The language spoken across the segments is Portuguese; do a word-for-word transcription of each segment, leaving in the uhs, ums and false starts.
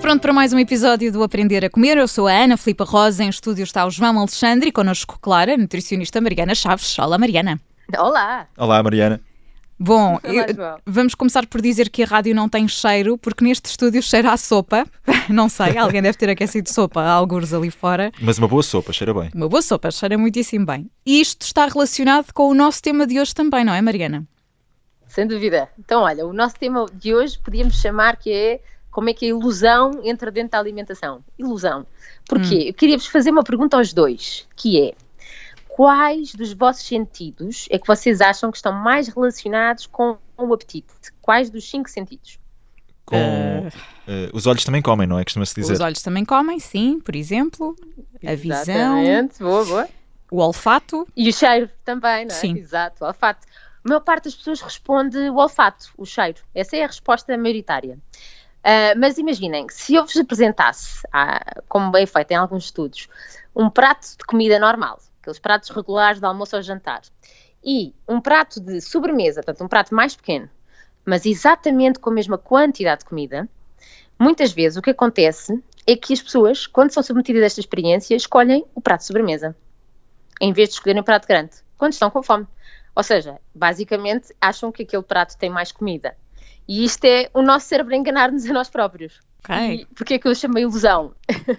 pronto para mais um episódio do Aprender a Comer. Eu sou a Ana Filipa Rosa, em estúdio está o João Alexandre e connosco Clara, nutricionista Mariana Chaves. Olá, Mariana. Olá. Olá, Mariana. Bom, Olá, eu, vamos começar por dizer que a rádio não tem cheiro, porque neste estúdio cheira a sopa. Não sei, alguém deve ter aquecido sopa, há algures ali fora. Mas uma boa sopa, cheira bem. Uma boa sopa, cheira muitíssimo bem. E isto está relacionado com o nosso tema de hoje também, não é, Mariana? Sem dúvida. Então, olha, o nosso tema de hoje podíamos chamar que é como é que a ilusão entra dentro da alimentação. Ilusão. Porquê? Hum. Eu queria-vos fazer uma pergunta aos dois, que é: quais dos vossos sentidos é que vocês acham que estão mais relacionados com o apetite? Quais dos cinco sentidos? Com, uh... Uh, os olhos também comem, não é? Costuma-se dizer. Os olhos também comem, sim, por exemplo. A visão. Exatamente, boa, boa. O olfato. E o cheiro também, não é? Sim. Exato, o olfato. A maior parte das pessoas responde o olfato, o cheiro. Essa é a resposta maioritária. Uh, mas imaginem, se eu vos apresentasse, ah, como bem feito em alguns estudos, um prato de comida normal, aqueles pratos regulares de almoço ou jantar, e um prato de sobremesa, portanto um prato mais pequeno, mas exatamente com a mesma quantidade de comida, muitas vezes o que acontece é que as pessoas, quando são submetidas a esta experiência, escolhem o prato de sobremesa, em vez de escolherem o prato grande, quando estão com fome. Ou seja, basicamente acham que aquele prato tem mais comida. E isto é o nosso cérebro a enganar-nos a nós próprios. Okay. E porquê é que eu chamo ilusão?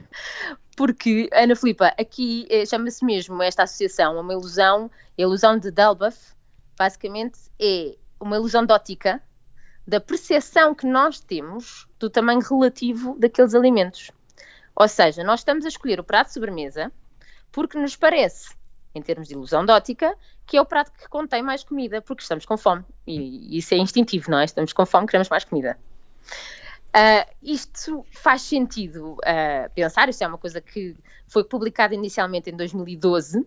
Porque, Ana Filipa, aqui eh, chama-se mesmo esta associação, uma ilusão, a ilusão de Delboff, basicamente é uma ilusão de ótica da percepção que nós temos do tamanho relativo daqueles alimentos. Ou seja, nós estamos a escolher o prato de sobremesa porque nos parece, em termos de ilusão de ótica, que é o prato que contém mais comida, porque estamos com fome. E isso é instintivo, não é? Estamos com fome, queremos mais comida. Uh, isto faz sentido uh, pensar, isto é uma coisa que foi publicada inicialmente em dois mil e doze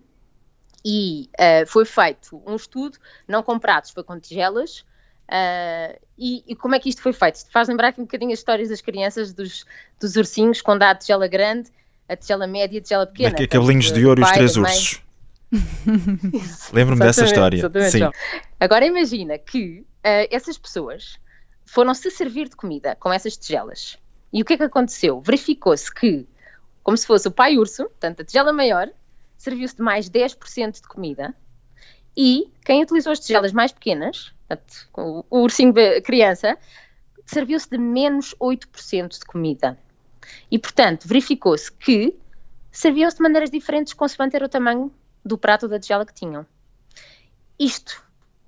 e uh, foi feito um estudo, não com pratos, foi com tigelas. Uh, e, e como é que isto foi feito? Isto faz lembrar aqui um bocadinho as histórias das crianças, dos, dos ursinhos, quando há a tigela grande, a tigela média e a tigela pequena. Daqui, cabelinhos de ouro e os três ursos. Lembro-me dessa história. Sim. Agora imagina que uh, essas pessoas foram-se servir de comida com essas tigelas. E o que é que aconteceu? Verificou-se que, como se fosse o pai urso, portanto a tigela maior, serviu-se de mais dez por cento de comida, e quem utilizou as tigelas mais pequenas, portanto, o, o ursinho criança, serviu-se de menos oito por cento de comida. E, portanto, verificou-se que serviam-se de maneiras diferentes consoante era o tamanho do prato ou da tigela que tinham. Isto,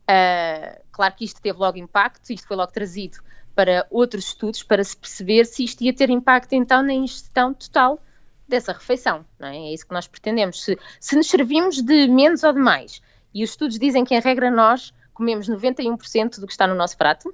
uh, claro que isto teve logo impacto, isto foi logo trazido para outros estudos para se perceber se isto ia ter impacto então na ingestão total dessa refeição, não é? É isso que nós pretendemos. Se, se nos servimos de menos ou de mais, e os estudos dizem que em regra nós comemos noventa e um por cento do que está no nosso prato,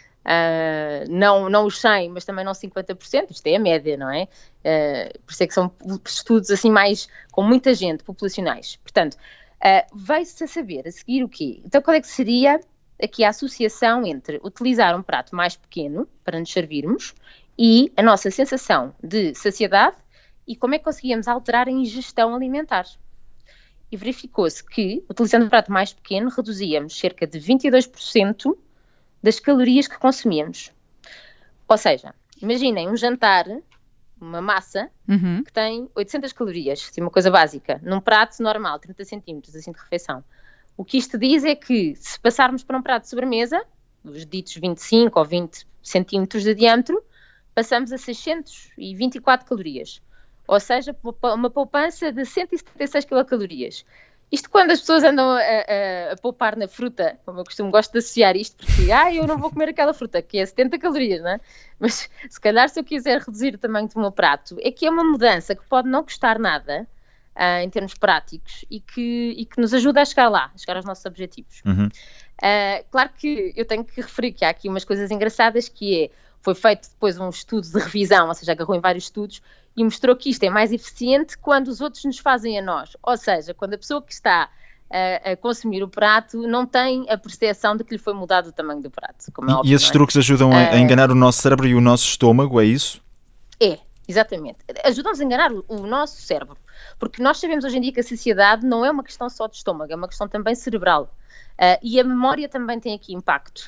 uh, não, não os cem por cento, mas também não cinquenta por cento, isto é a média, não é? Uh, por isso é que são estudos assim mais, com muita gente, populacionais. Portanto, uh, vai-se a saber a seguir o quê? Então qual é que seria aqui a associação entre utilizar um prato mais pequeno para nos servirmos e a nossa sensação de saciedade e como é que conseguíamos alterar a ingestão alimentar? E verificou-se que, utilizando um prato mais pequeno, reduzíamos cerca de vinte e dois por cento das calorias que consumíamos. Ou seja, imaginem um jantar, uma massa, uhum. que tem oitocentas calorias, assim, uma coisa básica, num prato normal, trinta centímetros assim, de refeição. O que isto diz é que, se passarmos para um prato de sobremesa, os ditos vinte e cinco ou vinte centímetros de diâmetro, passamos a seiscentas e vinte e quatro calorias. Ou seja, uma poupança de cento e setenta e seis quilocalorias. Isto quando as pessoas andam a, a, a poupar na fruta, como eu costumo, gosto de associar isto, porque ah, eu não vou comer aquela fruta, que é setenta calorias, não é? Mas se calhar se eu quiser reduzir o tamanho do meu prato, é que é uma mudança que pode não custar nada, uh, em termos práticos, e que, e que nos ajuda a chegar lá, a chegar aos nossos objetivos. Uhum. Uh, claro que eu tenho que referir que há aqui umas coisas engraçadas, que é, foi feito depois um estudo de revisão, ou seja, agarrou em vários estudos, e mostrou que isto é mais eficiente quando os outros nos fazem a nós. Ou seja, quando a pessoa que está a, a consumir o prato não tem a percepção de que lhe foi mudado o tamanho do prato. Como é e, óbvio, e esses não é? truques ajudam a, a enganar o nosso cérebro e o nosso estômago, é isso? É, exatamente. Ajudam-nos a enganar o, o nosso cérebro. Porque nós sabemos hoje em dia que a saciedade não é uma questão só de estômago, é uma questão também cerebral. Uh, e a memória também tem aqui impacto.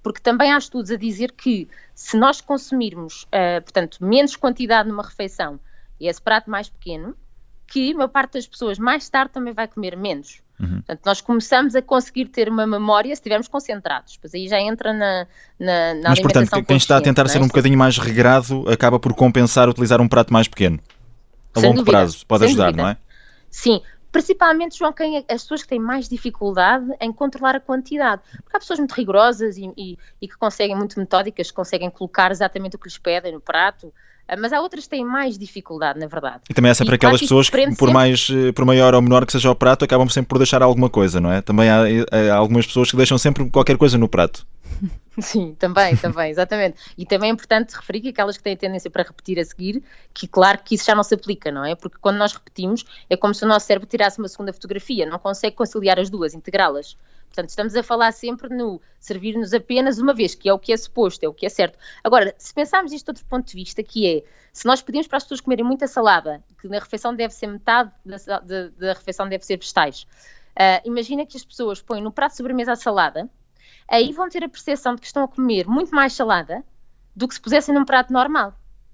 porque também há estudos a dizer que se nós consumirmos, uh, portanto, menos quantidade numa refeição e esse prato mais pequeno, que a maior parte das pessoas mais tarde também vai comer menos. Uhum. Portanto, nós começamos a conseguir ter uma memória se estivermos concentrados. Pois aí já entra na, na, na Mas, portanto, quem está a tentar ser um bocadinho mais regrado acaba por compensar utilizar um prato mais pequeno. A longo prazo pode ajudar, não é? Sim. Principalmente, João, quem, as pessoas que têm mais dificuldade em controlar a quantidade. Porque há pessoas muito rigorosas e, e, e que conseguem, muito metódicas, que conseguem colocar exatamente o que lhes pedem no prato, mas há outras que têm mais dificuldade, na verdade. E também há sempre e, aquelas claro, pessoas que, por, mais, por maior ou menor que seja o prato, acabam sempre por deixar alguma coisa, não é? Também há, há algumas pessoas que deixam sempre qualquer coisa no prato. Sim, também, também, exatamente. E também é importante referir que aquelas que têm tendência para repetir a seguir, que claro que isso já não se aplica, não é? Porque quando nós repetimos, é como se o nosso cérebro tirasse uma segunda fotografia, não consegue conciliar as duas, integrá-las. Portanto, estamos a falar sempre no servir-nos apenas uma vez, que é o que é suposto, é o que é certo. Agora, se pensarmos isto de outro ponto de vista, que é, se nós pedimos para as pessoas comerem muita salada, que na refeição deve ser metade da, da, da refeição deve ser vegetais, uh, imagina que as pessoas põem no prato de sobremesa a salada, aí vão ter a percepção de que estão a comer muito mais salada do que se pusessem num prato normal.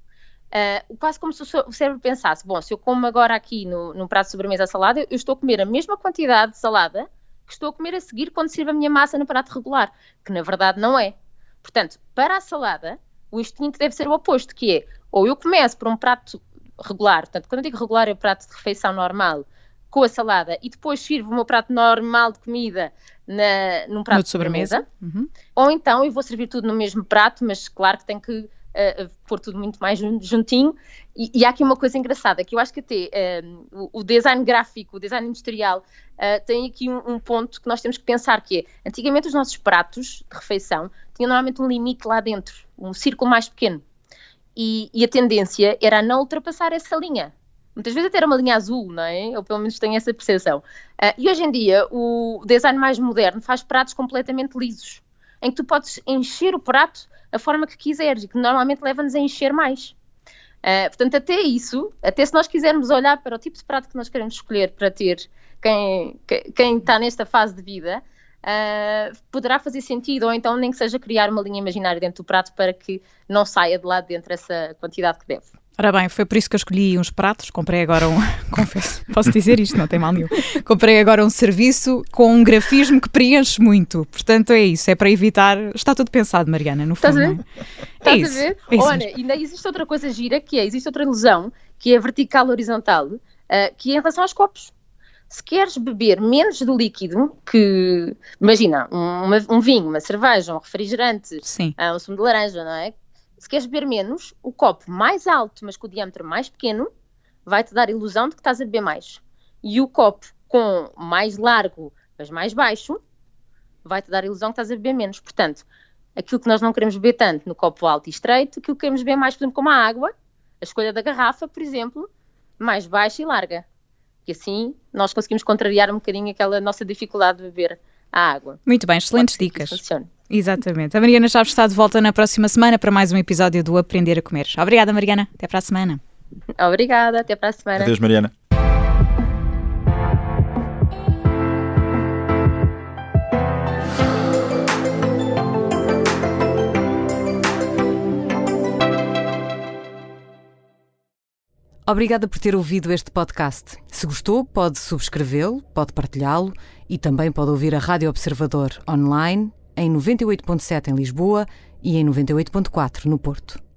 Uh, quase como se o cérebro pensasse, bom, se eu como agora aqui no, num prato de sobremesa a salada, eu estou a comer a mesma quantidade de salada que estou a comer a seguir quando sirvo a minha massa no prato regular, que na verdade não é. Portanto, para a salada, o instinto deve ser o oposto, que é, ou eu começo por um prato regular, portanto, quando eu digo regular é o prato de refeição normal, com a salada, e depois sirvo o meu prato normal de comida na, num prato de sobremesa, uhum. Ou então eu vou servir tudo no mesmo prato, mas claro que tenho que uh, pôr tudo muito mais juntinho, e, e há aqui uma coisa engraçada, que eu acho que até uh, o, o design gráfico, o design industrial, uh, tem aqui um, um ponto que nós temos que pensar, que é, antigamente os nossos pratos de refeição tinham normalmente um limite lá dentro, um círculo mais pequeno, e, e a tendência era a não ultrapassar essa linha. Muitas vezes até era uma linha azul, não é? Ou pelo menos tenho essa percepção. Uh, e hoje em dia o design mais moderno faz pratos completamente lisos, em que tu podes encher o prato a forma que quiseres e que normalmente leva-nos a encher mais. Uh, portanto, até isso, até se nós quisermos olhar para o tipo de prato que nós queremos escolher para ter quem, quem está nesta fase de vida, uh, poderá fazer sentido, ou então nem que seja criar uma linha imaginária dentro do prato para que não saia de lá dentro essa quantidade que deve. Ora bem, foi por isso que eu escolhi uns pratos, comprei agora um, confesso, posso dizer isto, não tem mal nenhum, comprei agora um serviço com um grafismo que preenche muito, portanto é isso, é para evitar, está tudo pensado, Mariana, no fundo. Estás a ver? É, é Estás isso, a ver? é isso Olha, mesmo. ainda existe outra coisa gira, que é, existe outra ilusão, que é vertical horizontal, uh, que é em relação aos copos. Se queres beber menos do líquido, que, imagina, um, uma, um vinho, uma cerveja, um refrigerante, uh, um sumo de laranja, não é? Se queres beber menos, o copo mais alto, mas com o diâmetro mais pequeno, vai-te dar a ilusão de que estás a beber mais. E o copo com mais largo, mas mais baixo, vai-te dar a ilusão que estás a beber menos. Portanto, aquilo que nós não queremos beber tanto no copo alto e estreito, aquilo que queremos beber mais, por exemplo, como a água, a escolha da garrafa, por exemplo, mais baixa e larga. E assim nós conseguimos contrariar um bocadinho aquela nossa dificuldade de beber a água. Muito bem, excelentes dicas. Exatamente. A Mariana Chaves está de volta na próxima semana para mais um episódio do Aprender a Comer. Obrigada, Mariana. Até para a semana. Obrigada. Até para a semana. Adeus, Mariana. Obrigada por ter ouvido este podcast. Se gostou, pode subscrevê-lo, pode partilhá-lo e também pode ouvir a Rádio Observador online em noventa e oito ponto sete em Lisboa e em noventa e oito ponto quatro no Porto.